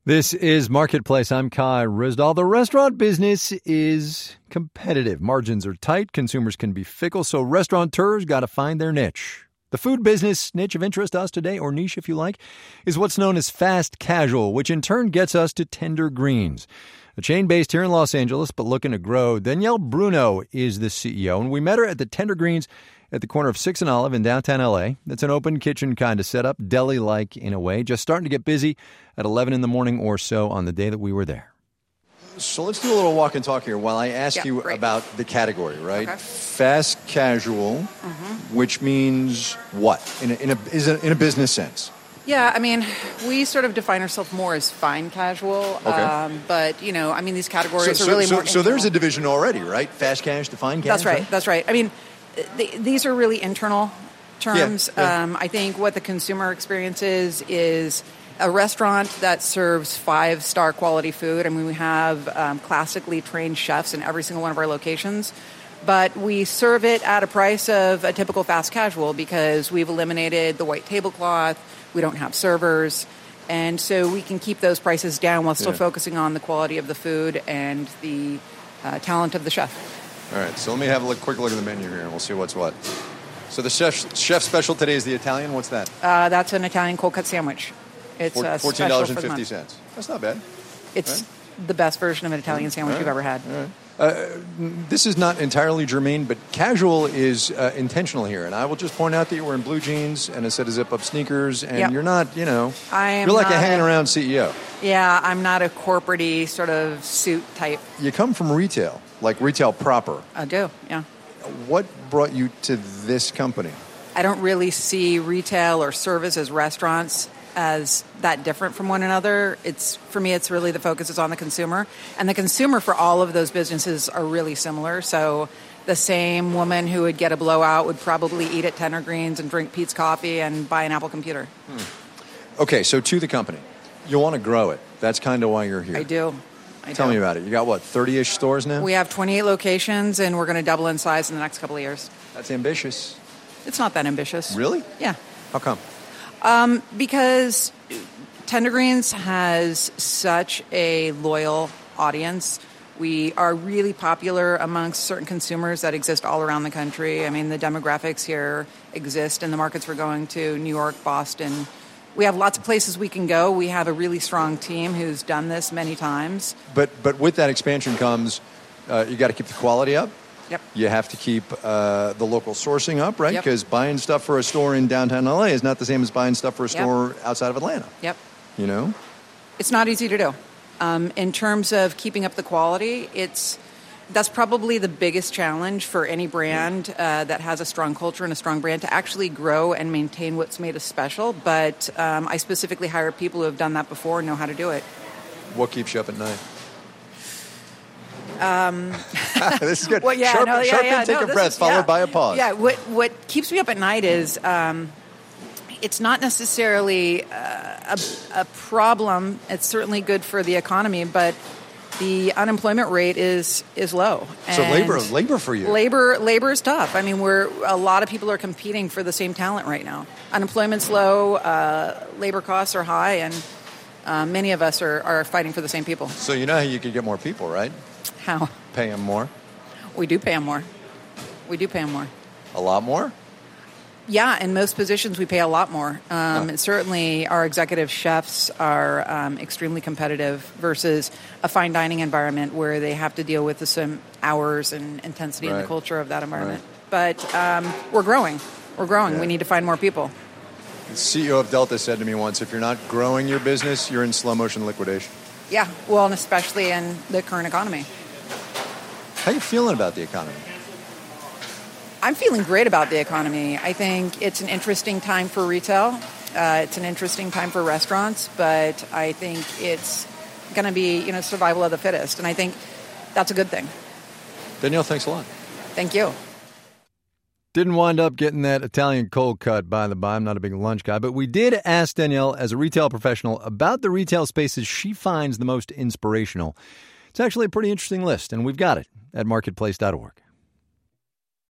This is Marketplace. I'm Kai Ryssdal. The restaurant business is competitive. Margins are tight. Consumers can be fickle, so restaurateurs got to find their niche. The food business niche of interest to us today, or niche if you like, is what's known as fast casual, which in turn gets us to Tender Greens. A chain based here in Los Angeles, but looking to grow. Danielle Bruno is the CEO, and we met her at the Tender Greens at the corner of 6th and Olive in downtown L.A. It's an open kitchen kind of setup, deli-like in a way, just starting to get busy at 11 in the morning or so on the day that we were there. So let's do a little walk and talk here while I ask you about the category, right? Okay. Fast casual, which means what in a business sense? Yeah, I mean, we sort of define ourselves more as fine casual, but, you know, I mean, these categories are really more... So there's a division already, right? Fast cash to fine cash? That's right. I mean, these are really internal terms. Yeah. I think what the consumer experience is a restaurant that serves 5-star quality food. I mean, we have classically trained chefs in every single one of our locations, but we serve it at a price of a typical fast casual because we've eliminated the white tablecloth. We don't have servers. And so we can keep those prices down while still focusing on the quality of the food and the talent of the chef. All right, so let me have a quick look at the menu here, and we'll see what's what. So the chef special today is the Italian. What's that? That's an Italian cold cut sandwich. It's $14.50. That's not bad. It's the best version of an Italian sandwich you've ever had. All right. This is not entirely germane, but casual is intentional here. And I will just point out that you're wearing blue jeans and a set of zip-up sneakers, and you're not, you're like a hanging-around CEO. Yeah, I'm not a corporate-y sort of suit type. You come from retail, like retail proper. I do, yeah. What brought you to this company? I don't really see retail or service as restaurants as that different from one another. For me, it's really the focus is on the consumer. And the consumer for all of those businesses are really similar. So the same woman who would get a blowout would probably eat at Tender Greens and drink Pete's Coffee and buy an Apple computer. Okay, so to the company. You want to grow it. That's kind of why you're here. I do. Tell me about it. You got, 30-ish stores now? We have 28 locations, and we're going to double in size in the next couple of years. That's ambitious. It's not that ambitious. Really? Yeah. How come? Because Tender Greens has such a loyal audience. We are really popular amongst certain consumers that exist all around the country. I mean, the demographics here exist in the markets we're going to, New York, Boston. We have lots of places we can go. We have a really strong team who's done this many times. But with that expansion comes, you got to keep the quality up. Yep. You have to keep the local sourcing up, right? Because buying stuff for a store in downtown LA is not the same as buying stuff for a store outside of Atlanta. Yep. You know? It's not easy to do. In terms of keeping up the quality, that's probably the biggest challenge for any brand that has a strong culture and a strong brand to actually grow and maintain what's made us special. But I specifically hire people who have done that before and know how to do it. What keeps you up at night? This is good. Well, take a breath, followed by a pause. Yeah, what keeps me up at night is it's not necessarily a problem. It's certainly good for the economy, but the unemployment rate is low. So labor for you. Labor is tough. I mean, a lot of people are competing for the same talent right now. Unemployment's low, labor costs are high, and many of us are fighting for the same people. So you know how you could get more people, right? How? Pay them more. We do pay them more. A lot more? Yeah, in most positions we pay a lot more. And certainly our executive chefs are extremely competitive versus a fine dining environment where they have to deal with some hours and intensity in the culture of that environment. Right. But we're growing. Yeah. We need to find more people. The CEO of Delta said to me once, if you're not growing your business, you're in slow motion liquidation. Yeah, well, and especially in the current economy. How are you feeling about the economy? I'm feeling great about the economy. I think it's an interesting time for retail. It's an interesting time for restaurants, but I think it's going to be, survival of the fittest. And I think that's a good thing. Danielle, thanks a lot. Thank you. Didn't wind up getting that Italian cold cut, by the by. I'm not a big lunch guy, but we did ask Danielle, as a retail professional, about the retail spaces she finds the most inspirational. It's actually a pretty interesting list, and we've got it at marketplace.org.